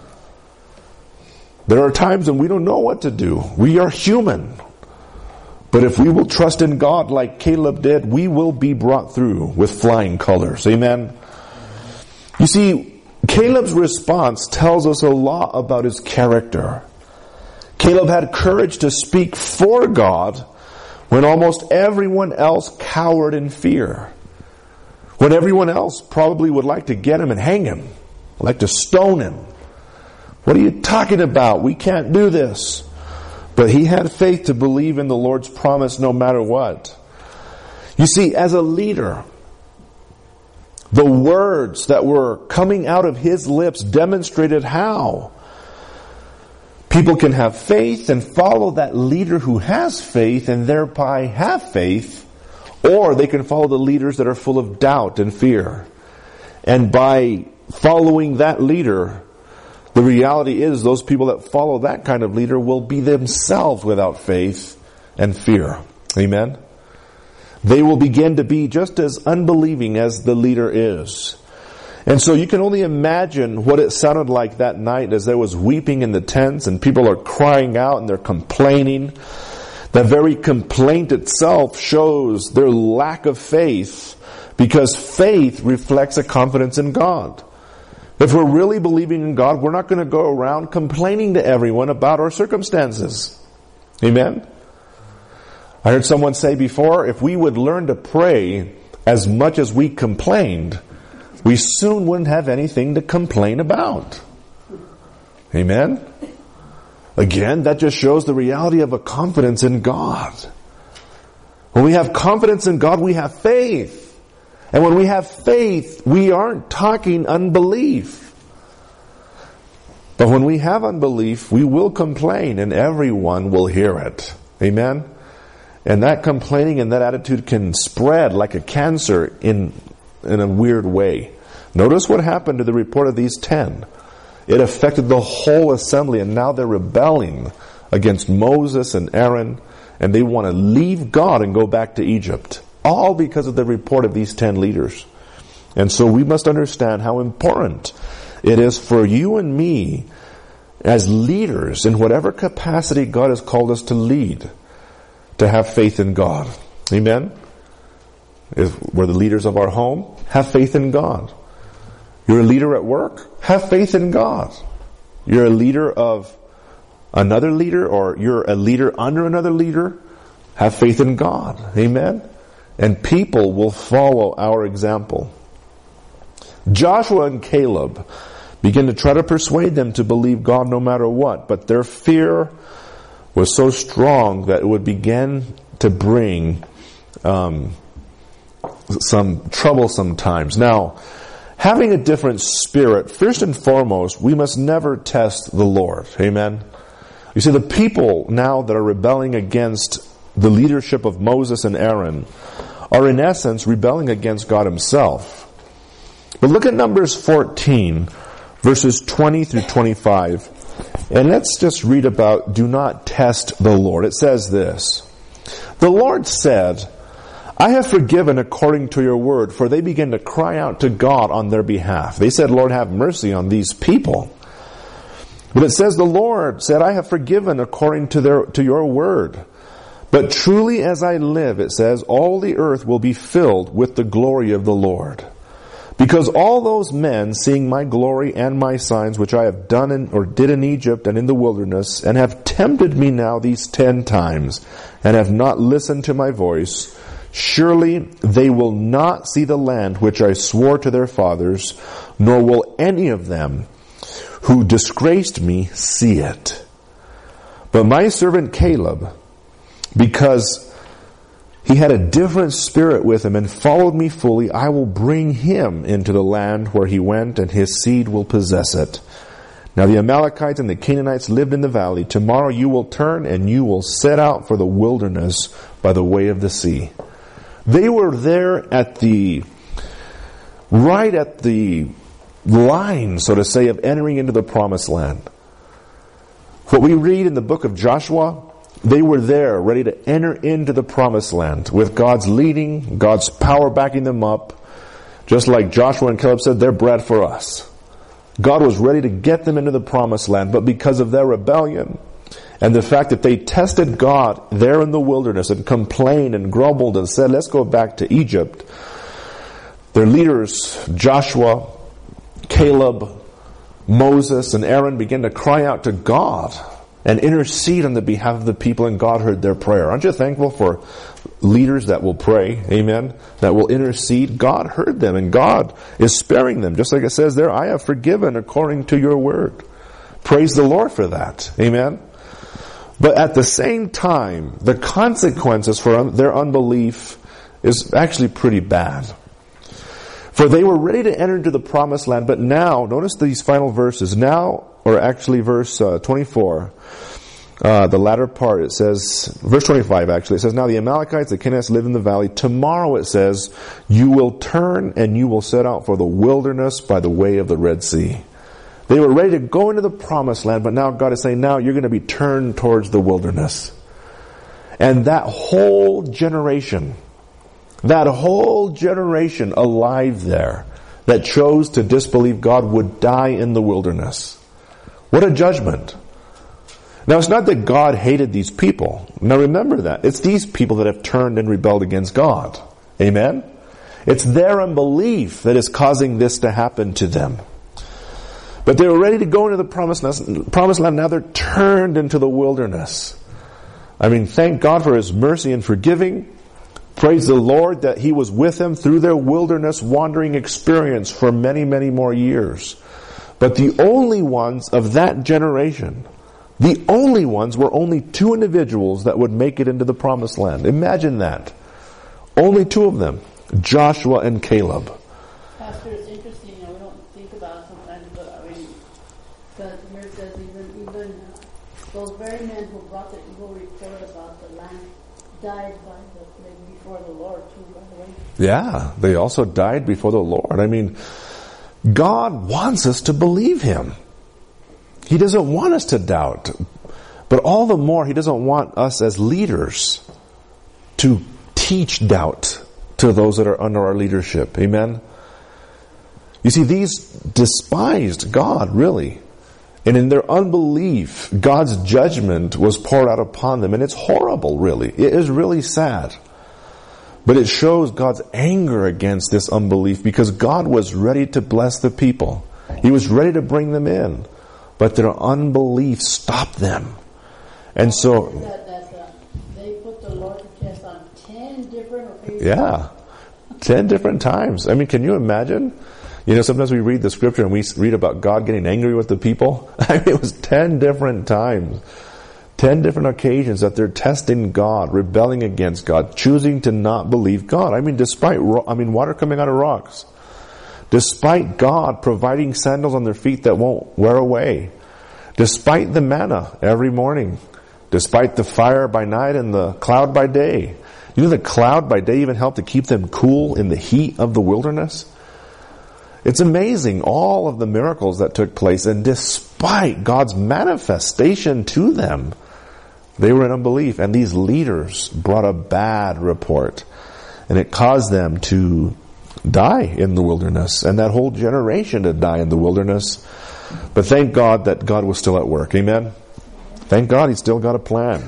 There are times when we don't know what to do. We are human. But if we will trust in God like Caleb did, we will be brought through with flying colors. Amen? You see, Caleb's response tells us a lot about his character. Caleb had courage to speak for God when almost everyone else cowered in fear. When everyone else probably would like to get him and hang him, like to stone him. What are you talking about? We can't do this. But he had faith to believe in the Lord's promise no matter what. You see, as a leader, the words that were coming out of his lips demonstrated how people can have faith and follow that leader who has faith and thereby have faith, or they can follow the leaders that are full of doubt and fear. And by following that leader, the reality is those people that follow that kind of leader will be themselves without faith and fear. Amen? They will begin to be just as unbelieving as the leader is. And so you can only imagine what it sounded like that night as there was weeping in the tents and people are crying out and they're complaining. The very complaint itself shows their lack of faith, because faith reflects a confidence in God. If we're really believing in God, we're not going to go around complaining to everyone about our circumstances. Amen? I heard someone say before, if we would learn to pray as much as we complained, we soon wouldn't have anything to complain about. Amen? Again, that just shows the reality of a confidence in God. When we have confidence in God, we have faith. And when we have faith, we aren't talking unbelief. But when we have unbelief, we will complain and everyone will hear it. Amen? And that complaining and that attitude can spread like a cancer in, in a weird way. Notice what happened to the report of these ten. It affected the whole assembly, and now they're rebelling against Moses and Aaron, and they want to leave God and go back to Egypt. All because of the report of these ten leaders. And so we must understand how important it is for you and me as leaders in whatever capacity God has called us to lead, to have faith in God. Amen? If we're the leaders of our home, have faith in God. You're a leader at work, have faith in God. You're a leader of another leader, or you're a leader under another leader, have faith in God. Amen? And people will follow our example. Joshua and Caleb begin to try to persuade them to believe God no matter what, but their fear was so strong that it would begin to bring um, some troublesome times. Now, having a different spirit, first and foremost, we must never test the Lord. Amen? You see, the people now that are rebelling against the leadership of Moses and Aaron are in essence rebelling against God Himself. But look at Numbers fourteen, verses twenty through twenty-five. And let's just read about do not test the Lord. It says this: The Lord said, I have forgiven according to your word, for they began to cry out to God on their behalf. They said, Lord, have mercy on these people. But it says, the Lord said, I have forgiven according to their to your word. But truly as I live, it says, all the earth will be filled with the glory of the Lord. Because all those men, seeing my glory and my signs, which I have done in, or did in Egypt and in the wilderness, and have tempted me now these ten times, and have not listened to my voice, surely they will not see the land which I swore to their fathers, nor will any of them who disgraced me see it. But my servant Caleb, because he had a different spirit with him and followed me fully, I will bring him into the land where he went, and his seed will possess it. Now the Amalekites and the Canaanites lived in the valley. Tomorrow you will turn and you will set out for the wilderness by the way of the sea. They were there at the, right at the line, so to say, of entering into the promised land. What we read in the book of Joshua, they were there ready to enter into the promised land with God's leading, God's power backing them up. Just like Joshua and Caleb said, they're bread for us. God was ready to get them into the promised land, but because of their rebellion and the fact that they tested God there in the wilderness and complained and grumbled and said, let's go back to Egypt, their leaders, Joshua, Caleb, Moses, and Aaron began to cry out to God and intercede on the behalf of the people, and God heard their prayer. Aren't you thankful for leaders that will pray, amen, that will intercede? God heard them, and God is sparing them. Just like it says there, I have forgiven according to your word. Praise the Lord for that, amen. But at the same time, the consequences for un- their unbelief is actually pretty bad. For they were ready to enter into the promised land, but now, notice these final verses, now, or actually verse uh, twenty-four, uh, the latter part, it says, verse twenty-five actually, it says, now the Amalekites, the Canaanites live in the valley. Tomorrow, it says, you will turn and you will set out for the wilderness by the way of the Red Sea. They were ready to go into the promised land, but now God is saying, now you're going to be turned towards the wilderness. And that whole generation, that whole generation alive there that chose to disbelieve God would die in the wilderness. What a judgment. Now it's not that God hated these people. Now remember that. It's these people that have turned and rebelled against God. Amen? It's their unbelief that is causing this to happen to them. But they were ready to go into the promised land. Promised land. Now they're turned into the wilderness. I mean, thank God for His mercy and forgiving. Praise the Lord that He was with them through their wilderness wandering experience for many, many more years. But the only ones of that generation, the only ones were only two individuals that would make it into the promised land. Imagine that. Only two of them, Joshua and Caleb. Pastor, it's interesting, you know, we don't think about it sometimes, but I mean, but here it says even, even uh, those very men who brought the evil report about the land died by the plague before the Lord too, by the way. Yeah, they also died before the Lord. I mean, God wants us to believe Him. He doesn't want us to doubt. But all the more, He doesn't want us as leaders to teach doubt to those that are under our leadership. Amen? You see, these despised God, really. And in their unbelief, God's judgment was poured out upon them. And it's horrible, really. It is really sad. But it shows God's anger against this unbelief because God was ready to bless the people. He was ready to bring them in. But their unbelief stopped them. And so... That, that, uh, they put the Lord to test on ten different occasions. Yeah. Ten different times. I mean, can you imagine? You know, sometimes we read the scripture and we read about God getting angry with the people. I mean, it was ten different times. Ten different occasions that they're testing God, rebelling against God, choosing to not believe God. I mean, despite, ro- I mean, water coming out of rocks. Despite God providing sandals on their feet that won't wear away. Despite the manna every morning. Despite the fire by night and the cloud by day. You know, the cloud by day even helped to keep them cool in the heat of the wilderness. It's amazing, all of the miracles that took place, and despite God's manifestation to them, they were in unbelief, and these leaders brought a bad report, and it caused them to die in the wilderness, and that whole generation to die in the wilderness. But thank God that God was still at work. Amen? Thank God He still got a plan.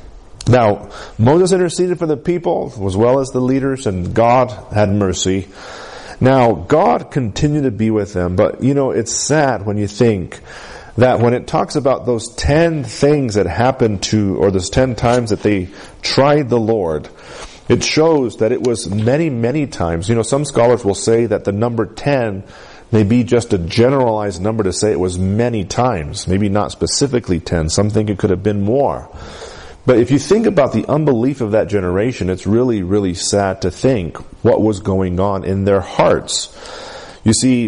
Now, Moses interceded for the people as well as the leaders, and God had mercy. Now, God continued to be with them, but you know, it's sad when you think that when it talks about those ten things that happened to, or those ten times that they tried the Lord, it shows that it was many, many times. You know, some scholars will say that the number ten may be just a generalized number to say it was many times. Maybe not specifically ten. Some think it could have been more. But if you think about the unbelief of that generation, it's really, really sad to think what was going on in their hearts. You see,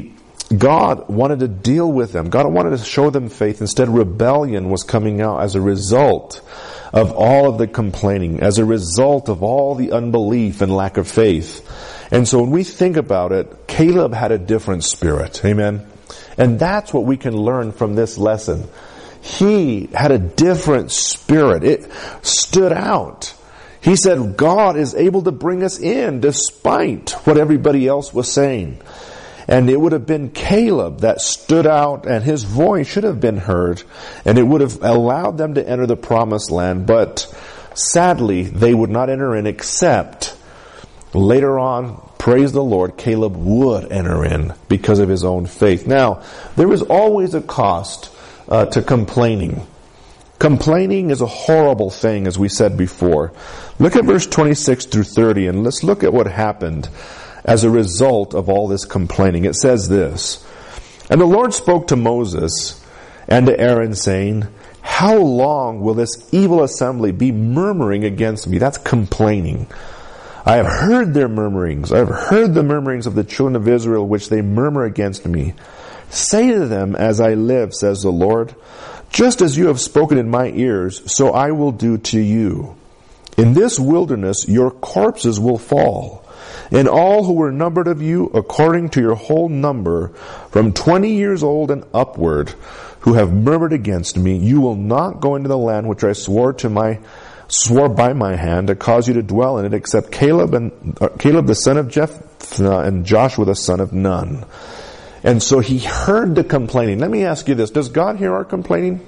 God wanted to deal with them. God wanted to show them faith. Instead, rebellion was coming out as a result of all of the complaining, as a result of all the unbelief and lack of faith. And so when we think about it, Caleb had a different spirit. Amen. And that's what we can learn from this lesson. He had a different spirit. It stood out. He said, God is able to bring us in despite what everybody else was saying. And it would have been Caleb that stood out, and his voice should have been heard, and it would have allowed them to enter the promised land. But sadly, they would not enter in, except later on, praise the Lord, Caleb would enter in because of his own faith. Now, there is always a cost uh, to complaining. Complaining is a horrible thing, as we said before. Look at verse twenty-six through thirty, and let's look at what happened as a result of all this complaining. It says this, "And the Lord spoke to Moses and to Aaron, saying, How long will this evil assembly be murmuring against me?" That's complaining. "I have heard their murmurings. I have heard the murmurings of the children of Israel, which they murmur against me. Say to them, as I live, says the Lord, just as you have spoken in my ears, so I will do to you. In this wilderness your corpses will fall, and all who were numbered of you, according to your whole number, from twenty years old and upward, who have murmured against me, you will not go into the land which I swore to my swore by my hand to cause you to dwell in it, except Caleb and uh, Caleb the son of Jephthah and Joshua the son of Nun." And so he heard the complaining. Let me ask you this: does God hear our complaining?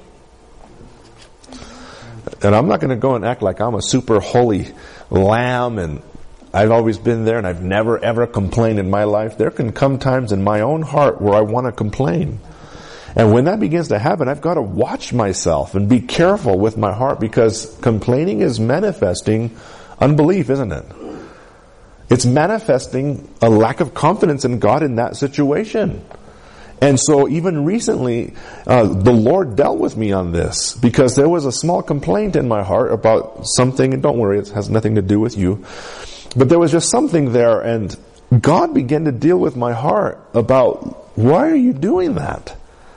And I'm not going to go and act like I'm a super holy lamb and I've always been there and I've never ever complained in my life. There can come times in my own heart where I want to complain. And when that begins to happen, I've got to watch myself and be careful with my heart, because complaining is manifesting unbelief, isn't it? It's manifesting a lack of confidence in God in that situation. And so even recently, uh, the Lord dealt with me on this, because there was a small complaint in my heart about something, and don't worry, it has nothing to do with you. But there was just something there, and God began to deal with my heart about, why are you doing that?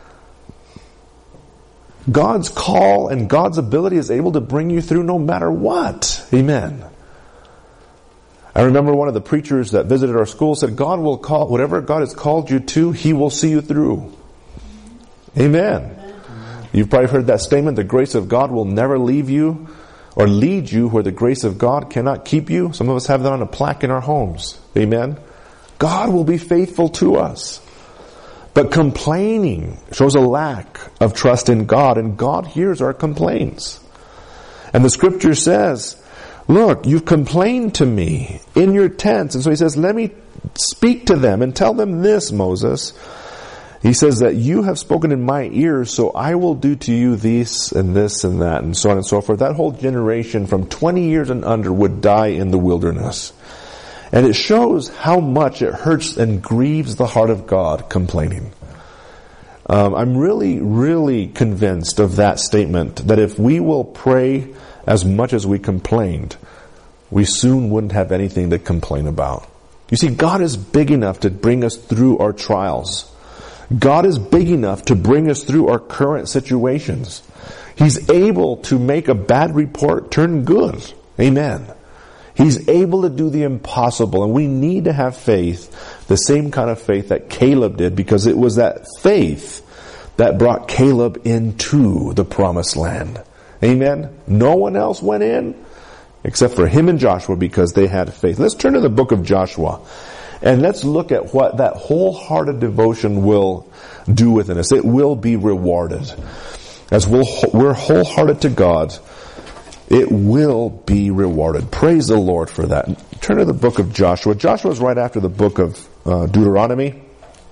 God's call and God's ability is able to bring you through no matter what. Amen. I remember one of the preachers that visited our school said, God will call, whatever God has called you to, He will see you through. Amen. Amen. You've probably heard that statement, the grace of God will never leave you or lead you where the grace of God cannot keep you. Some of us have that on a plaque in our homes. Amen. God will be faithful to us. But complaining shows a lack of trust in God, and God hears our complaints. And the scripture says, look, you've complained to me in your tents. And so he says, let me speak to them and tell them this, Moses. He says that you have spoken in my ears, so I will do to you this and this and that, and so on and so forth. That whole generation from twenty years and under would die in the wilderness. And it shows how much it hurts and grieves the heart of God, complaining. Um, I'm really, really convinced of that statement, that if we will pray as much as we complained, we soon wouldn't have anything to complain about. You see, God is big enough to bring us through our trials. God is big enough to bring us through our current situations. He's able to make a bad report turn good. Amen. He's able to do the impossible, and we need to have faith, the same kind of faith that Caleb did, because it was that faith that brought Caleb into the promised land. Amen. No one else went in except for him and Joshua, because they had faith. Let's turn to the book of Joshua, and let's look at what that wholehearted devotion will do within us. It will be rewarded. As we'll, we're wholehearted to God, it will be rewarded. Praise the Lord for that. Turn to the book of Joshua. Joshua is right after the book of uh, Deuteronomy.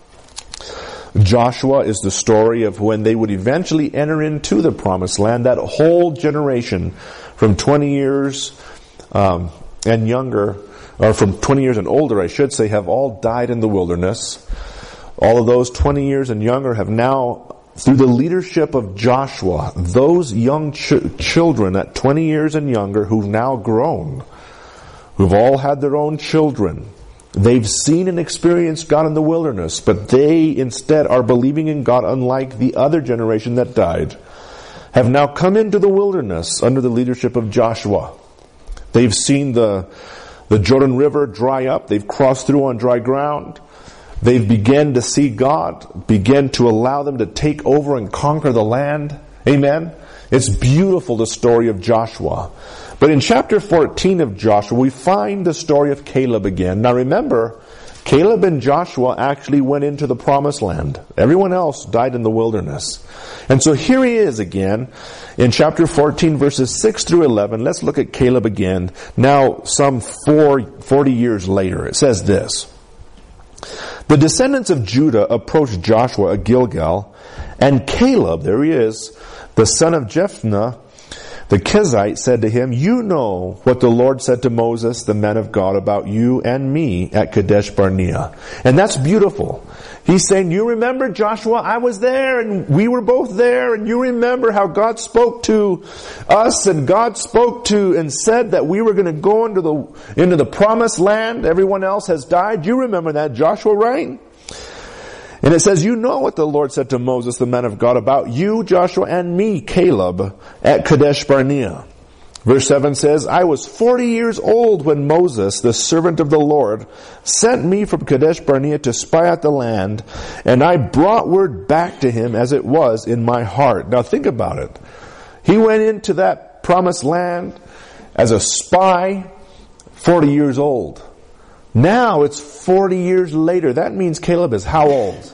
Joshua is the story of when they would eventually enter into the promised land. That whole generation from twenty years um, and younger, or from twenty years and older, I should say, have all died in the wilderness. All of those twenty years and younger have now, through the leadership of Joshua, those young ch- children at twenty years and younger who've now grown, who've all had their own children, They've seen and experienced God in the wilderness, but they instead are believing in God unlike the other generation that died, have now come into the wilderness under the leadership of Joshua. They've seen the, the Jordan River dry up. They've crossed through on dry ground. They've begun to see God, begin to allow them to take over and conquer the land. Amen? It's beautiful, the story of Joshua. But in chapter fourteen of Joshua, we find the story of Caleb again. Now remember, Caleb and Joshua actually went into the promised land. Everyone else died in the wilderness. And so here he is again in chapter fourteen, verses six through eleven. Let's look at Caleb again. Now, some four, forty years later, it says this. The descendants of Judah approached Joshua at Gilgal, and Caleb, there he is, the son of Jephunneh, the Kizite, said to him, "You know what the Lord said to Moses, the man of God, about you and me at Kadesh Barnea." And that's beautiful. He's saying, you remember, Joshua, I was there and we were both there, and you remember how God spoke to us, and God spoke to and said that we were going to go into the into the promised land. Everyone else has died. You remember that, Joshua, right? And it says, you know what the Lord said to Moses, the man of God, about you, Joshua, and me, Caleb, at Kadesh Barnea. Verse seven says, I was forty years old when Moses, the servant of the Lord, sent me from Kadesh Barnea to spy out the land, and I brought word back to him as it was in my heart. Now think about it. He went into that promised land as a spy, forty years old. Now it's forty years later. That means Caleb is how old?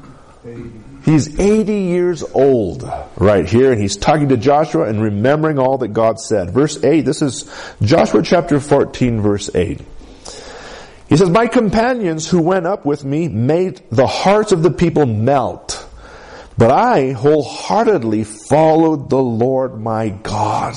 He's eighty years old right here, and he's talking to Joshua and remembering all that God said. Verse eight, this is Joshua chapter fourteen, verse eight. He says, my companions who went up with me made the hearts of the people melt, but I wholeheartedly followed the Lord my God.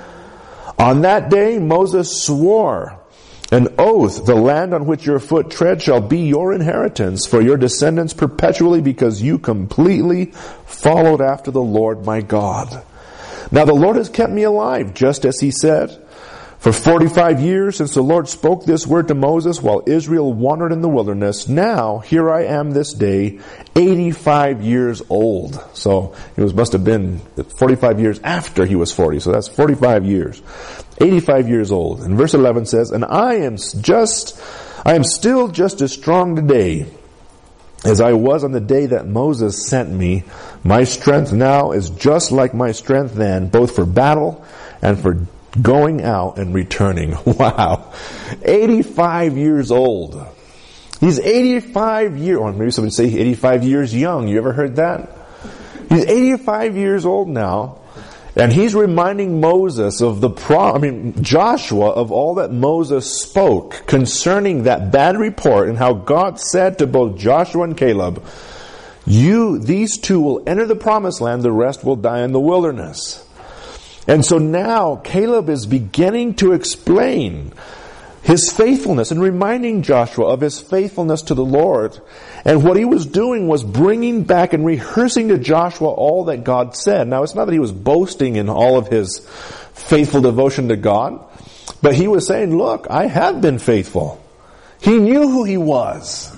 On that day Moses swore an oath, the land on which your foot treads shall be your inheritance for your descendants perpetually, because you completely followed after the Lord my God. Now the Lord has kept me alive, just as he said, for forty-five years since the Lord spoke this word to Moses while Israel wandered in the wilderness. Now here I am this day, eighty-five years old. So it was, must have been forty-five years after he was forty. So that's forty-five years. eighty-five years old. And verse eleven says, and I am just, I am still just as strong today as I was on the day that Moses sent me. My strength now is just like my strength then, both for battle and for going out and returning. Wow. eighty-five years old. He's eighty-five years, or maybe somebody say eighty-five years young. You ever heard that? He's eighty-five years old now. And he's reminding Moses of the pro, I mean, Joshua of all that Moses spoke concerning that bad report, and how God said to both Joshua and Caleb, you, these two will enter the promised land, the rest will die in the wilderness. And so now Caleb is beginning to explain his faithfulness and reminding Joshua of his faithfulness to the Lord. And what he was doing was bringing back and rehearsing to Joshua all that God said. Now, it's not that he was boasting in all of his faithful devotion to God, but he was saying, look, I have been faithful. He knew who he was.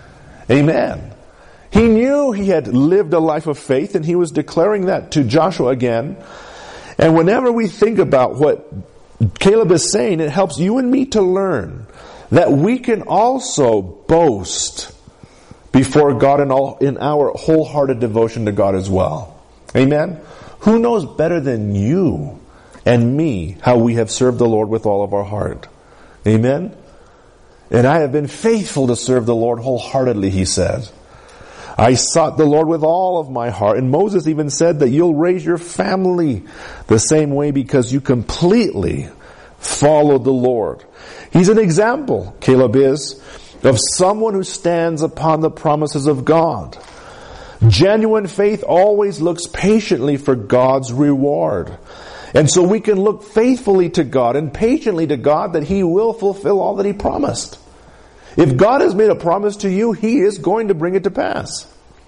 Amen. He knew he had lived a life of faith, and he was declaring that to Joshua again. And whenever we think about what Caleb is saying, it helps you and me to learn that we can also boast before God in all in our wholehearted devotion to God as well. Amen? Who knows better than you and me how we have served the Lord with all of our heart? Amen? And I have been faithful to serve the Lord wholeheartedly, he said. I sought the Lord with all of my heart. And Moses even said that you'll raise your family the same way because you completely followed the Lord. He's an example, Caleb is, of someone who stands upon the promises of God. Genuine faith always looks patiently for God's reward. And so we can look faithfully to God and patiently to God that he will fulfill all that he promised. If God has made a promise to you, he is going to bring it to pass.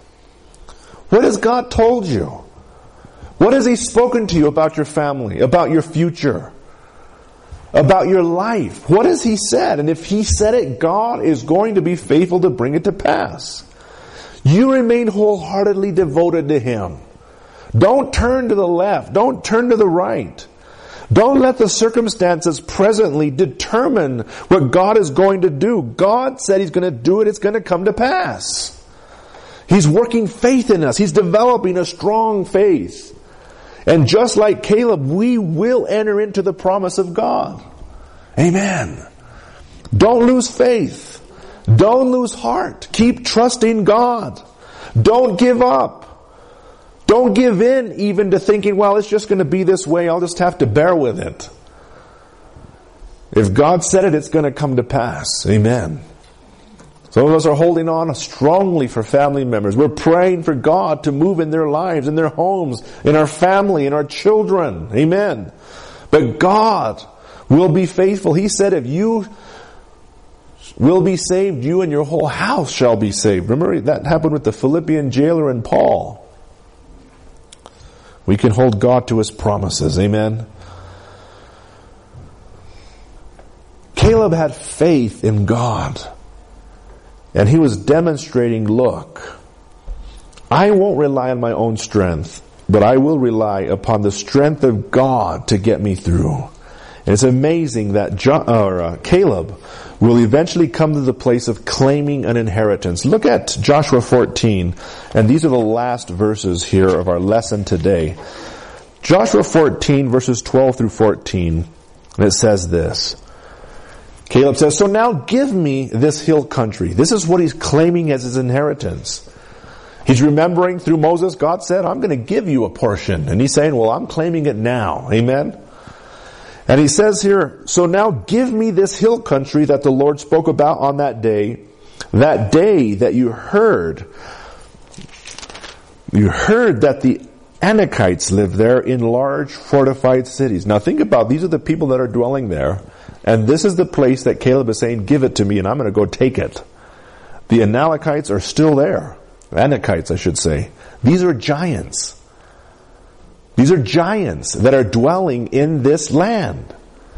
What has God told you? What has he spoken to you about your family, about your future? about your life. What has He said? And if He said it, God is going to be faithful to bring it to pass. You remain wholeheartedly devoted to Him. Don't turn to the left. Don't turn to the right. Don't let the circumstances presently determine what God is going to do. God said He's going to do it. It's going to come to pass. He's working faith in us. He's developing a strong faith. And just like Caleb, we will enter into the promise of God. Amen. Don't lose faith. Don't lose heart. Keep trusting God. Don't give up. Don't give in even to thinking, well, it's just going to be this way. I'll just have to bear with it. If God said it, it's going to come to pass. Amen. Some of us are holding on strongly for family members. We're praying for God to move in their lives, in their homes, in our family, in our children. Amen. But God will be faithful. He said, if you will be saved, you and your whole house shall be saved. Remember, that happened with the Philippian jailer and Paul. We can hold God to His promises. Amen. Caleb had faith in God. And he was demonstrating, look, I won't rely on my own strength, but I will rely upon the strength of God to get me through. And it's amazing that jo- or, uh, Caleb will eventually come to the place of claiming an inheritance. Look at Joshua fourteen, and these are the last verses here of our lesson today. Joshua fourteen, verses twelve through fourteen, and it says this. Caleb says, so now give me this hill country. This is what he's claiming as his inheritance. He's remembering through Moses, God said, I'm going to give you a portion. And he's saying, well, I'm claiming it now. Amen. And he says here, so now give me this hill country that the Lord spoke about on that day, that day that you heard, you heard that the Anakites live there in large fortified cities. Now think about, these are the people that are dwelling there. And this is the place that Caleb is saying, give it to me and I'm going to go take it. The Amalekites are still there. Anakites, I should say. These are giants. These are giants that are dwelling in this land.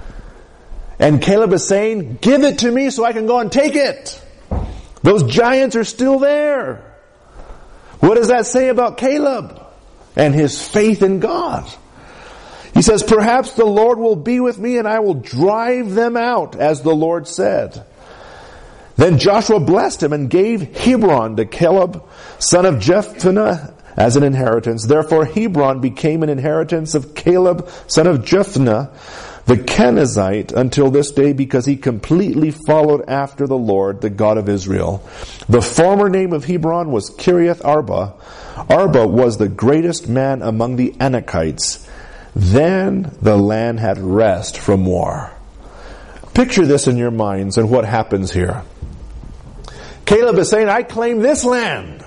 And Caleb is saying, give it to me so I can go and take it. Those giants are still there. What does that say about Caleb and his faith in God? He says, perhaps the Lord will be with me and I will drive them out, as the Lord said. Then Joshua blessed him and gave Hebron to Caleb, son of Jephunneh, as an inheritance. Therefore Hebron became an inheritance of Caleb, son of Jephunneh, the Kenizzite, until this day, because he completely followed after the Lord, the God of Israel. The former name of Hebron was Kiriath Arba. Arba was the greatest man among the Anakites. Then the land had rest from war. Picture this in your minds and what happens here. Caleb is saying, I claim this land.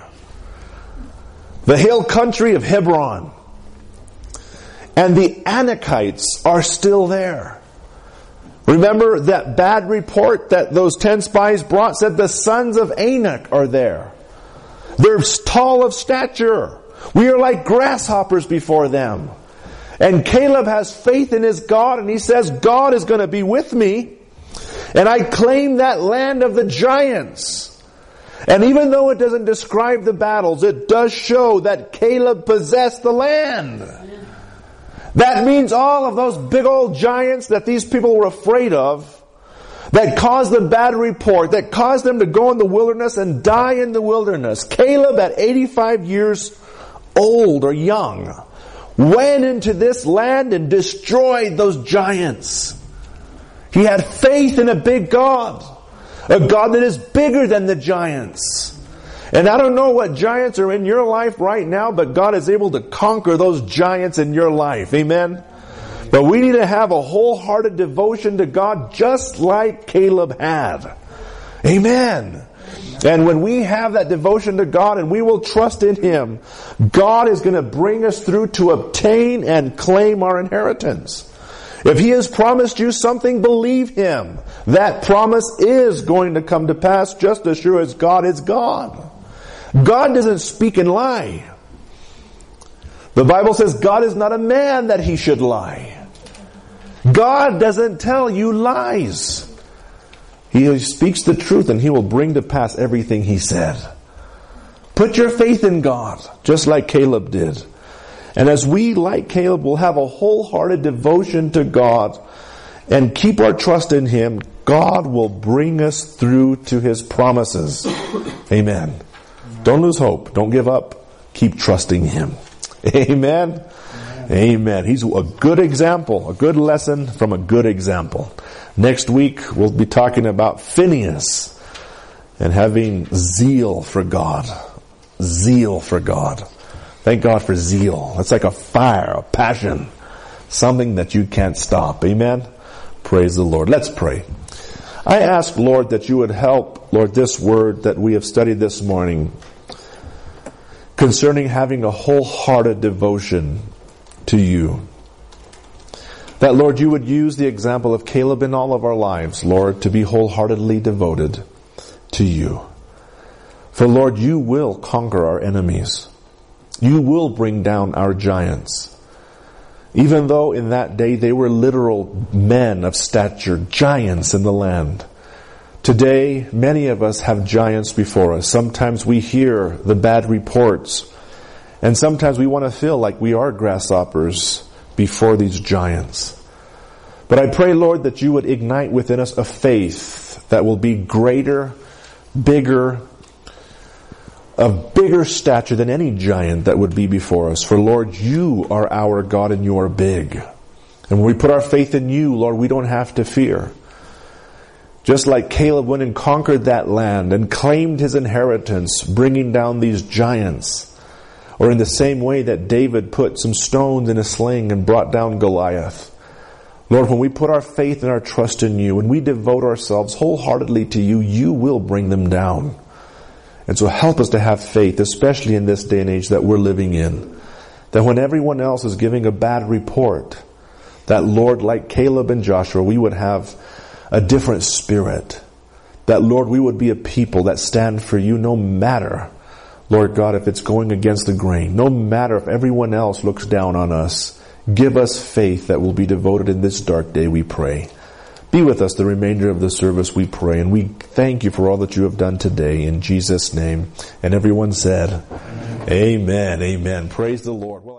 The hill country of Hebron. And the Anakites are still there. Remember that bad report that those ten spies brought said the sons of Anak are there. They're tall of stature. We are like grasshoppers before them. And Caleb has faith in his God, and he says, God is going to be with me, and I claim that land of the giants. And even though it doesn't describe the battles, it does show that Caleb possessed the land. That means all of those big old giants that these people were afraid of, that caused the bad report, that caused them to go in the wilderness and die in the wilderness. Caleb, at eighty-five years old or young, went into this land and destroyed those giants. He had faith in a big God. A God that is bigger than the giants. And I don't know what giants are in your life right now, but God is able to conquer those giants in your life. Amen? But we need to have a wholehearted devotion to God just like Caleb had. Amen. And when we have that devotion to God and we will trust in Him, God is going to bring us through to obtain and claim our inheritance. If He has promised you something, believe Him. That promise is going to come to pass just as sure as God is God. God doesn't speak and lie. The Bible says God is not a man that He should lie. God doesn't tell you lies. He speaks the truth and He will bring to pass everything He said. Put your faith in God, just like Caleb did. And as we, like Caleb, will have a wholehearted devotion to God and keep our trust in Him, God will bring us through to His promises. Amen. Don't lose hope. Don't give up. Keep trusting Him. Amen. Amen. Amen. He's a good example, a good lesson from a good example. Next week, we'll be talking about Phineas and having zeal for God. Zeal for God. Thank God for zeal. It's like a fire, a passion, something that you can't stop. Amen? Praise the Lord. Let's pray. I ask, Lord, that you would help, Lord, this word that we have studied this morning concerning having a wholehearted devotion to you. That, Lord, you would use the example of Caleb in all of our lives, Lord, to be wholeheartedly devoted to you. For, Lord, you will conquer our enemies. You will bring down our giants. Even though in that day they were literal men of stature, giants in the land. Today, many of us have giants before us. Sometimes we hear the bad reports. And sometimes we want to feel like we are grasshoppers before these giants. But I pray, Lord, that you would ignite within us a faith that will be greater, bigger, of bigger stature than any giant that would be before us. For, Lord, you are our God and you are big. And when we put our faith in you, Lord, we don't have to fear. Just like Caleb went and conquered that land and claimed his inheritance, bringing down these giants. Or in the same way that David put some stones in a sling and brought down Goliath. Lord, when we put our faith and our trust in you, and we devote ourselves wholeheartedly to you, you will bring them down. And so help us to have faith, especially in this day and age that we're living in. That when everyone else is giving a bad report, that, Lord, like Caleb and Joshua, we would have a different spirit. That, Lord, we would be a people that stand for you no matter, Lord God, if it's going against the grain. No matter if everyone else looks down on us. Give us faith that will be devoted in this dark day, we pray. Be with us the remainder of the service, we pray. And we thank you for all that you have done today in Jesus' name. And everyone said, Amen. Amen. Amen. Praise the Lord. Well,